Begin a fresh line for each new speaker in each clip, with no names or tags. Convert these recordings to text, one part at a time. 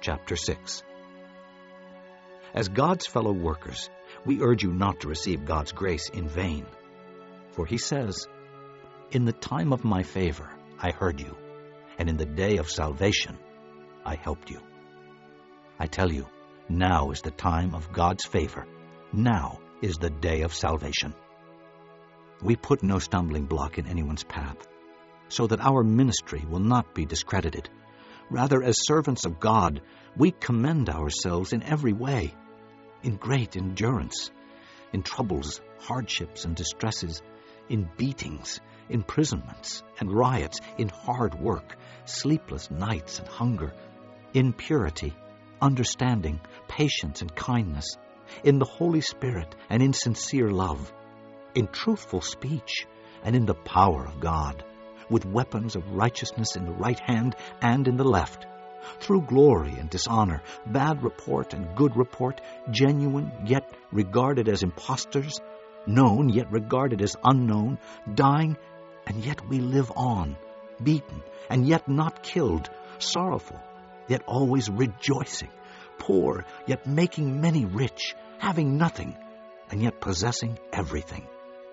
chapter 6. As God's fellow workers, we urge you not to receive God's grace in vain. For he says, "In the time of my favor I heard you, and in the day of salvation I helped you." I tell you, now is the time of God's favor. Now is the day of salvation. We put no stumbling block in anyone's path, so that our ministry will not be discredited. Rather, as servants of God, we commend ourselves in every way, in great endurance, in troubles, hardships, and distresses, in beatings, imprisonments, and riots, in hard work, sleepless nights and hunger, in purity, understanding, patience, and kindness, in the Holy Spirit and in sincere love, in truthful speech and in the power of God, with weapons of righteousness in the right hand and in the left, through glory and dishonor, bad report and good report, genuine yet regarded as impostors, known yet regarded as unknown, dying and yet we live on, beaten and yet not killed, sorrowful yet always rejoicing, poor yet making many rich, having nothing and yet possessing everything.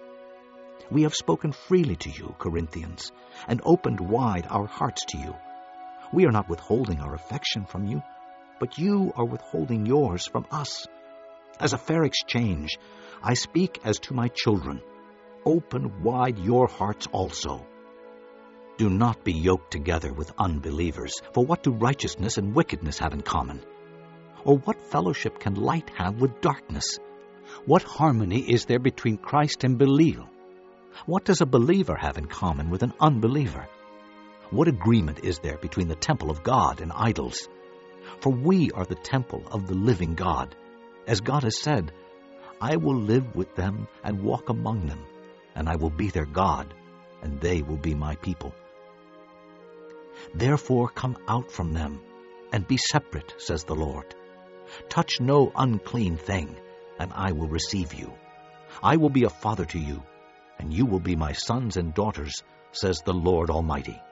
We have spoken freely to you, Corinthians, and opened wide our hearts to you. We are not withholding our affection from you, but you are withholding yours from us. As a fair exchange, I speak as to my children. Open wide your hearts also. Do not be yoked together with unbelievers, for what do righteousness and wickedness have in common? Or what fellowship can light have with darkness? What harmony is there between Christ and Belial? What does a believer have in common with an unbeliever? What agreement is there between the temple of God and idols? For we are the temple of the living God. As God has said, "I will live with them and walk among them, and I will be their God, and they will be my people." Therefore come out from them, and be separate, says the Lord. Touch no unclean thing, and I will receive you. I will be a father to you, and you will be my sons and daughters, says the Lord Almighty.